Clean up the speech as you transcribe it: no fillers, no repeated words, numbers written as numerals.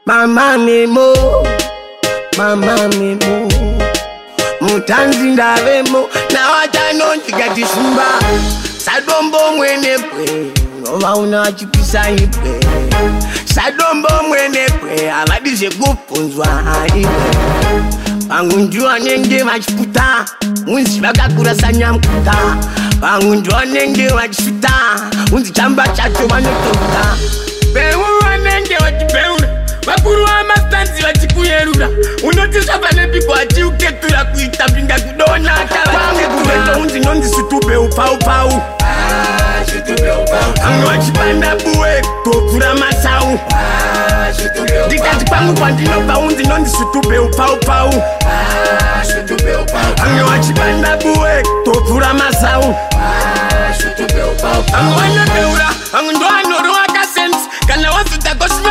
Mama memo Mutanzi ndavemo na watano ndikatisumba Sadombo mwenepwe Nova unachipisa ipwe Sadombo mwenepwe Avadise kupunzwa ipwe Pangunjua nenge machiputa Unzi vakakura sanyamkuta Pangunjua nenge machiputa Unzi chamba chacho vanotota Peura nenge wachipeura Wakuru wa mastanzi wachikuyerura Unotisha panepi kwa chiuketura kuita pinga kudona Wange kuveto unzi nondi situpe upau Ange wachipanda buwe tokura masau Dikati pangu kwa ndinopa unzi nondi situpe upau Ange wachipanda buwe tokura masau Ange wanyapeura Ange ndo